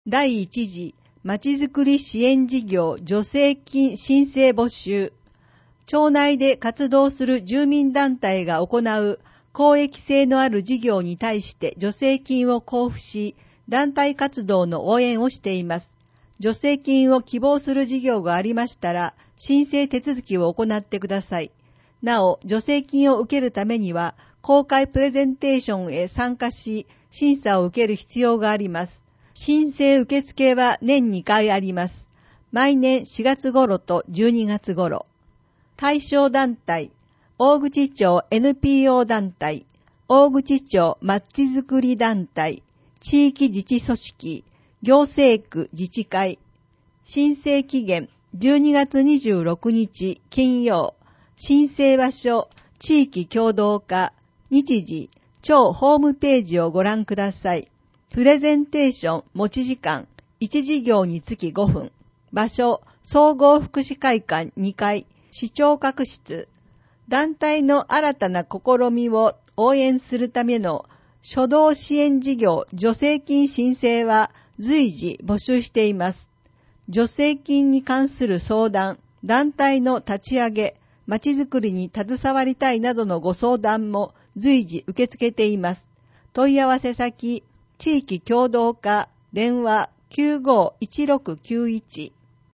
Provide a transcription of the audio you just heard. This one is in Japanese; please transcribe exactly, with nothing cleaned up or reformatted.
だいいち次まちづくり支援事業助成金申請募集。町内で活動する住民団体が行う公益性のある事業に対して助成金を交付し、団体活動の応援をしています。助成金を希望する事業がありましたら、申請手続きを行ってください。なお、助成金を受けるためには、公開プレゼンテーションへ参加し、審査を受ける必要があります。申請受付は年にかいあります。毎年しがつ頃とじゅうにがつ頃。対象団体、大口町 エヌピーオー 団体、大口町まちづくり団体、地域自治組織、行政区自治会。申請期限じゅうにがつにじゅうろくにち金曜。申請場所、地域協同課、日時、町ホームページをご覧ください。プレゼンテーション持ち時間、いち事業につきごふん。場所、総合福祉会館にかい、市長閣室。団体の新たな試みを応援するための初動支援事業助成金申請は随時募集しています。助成金に関する相談、団体の立ち上げ、まちづくりに携わりたいなどのご相談も随時受け付けています。問い合わせ先、地域協同課、電話きゅうごいちろくきゅういち。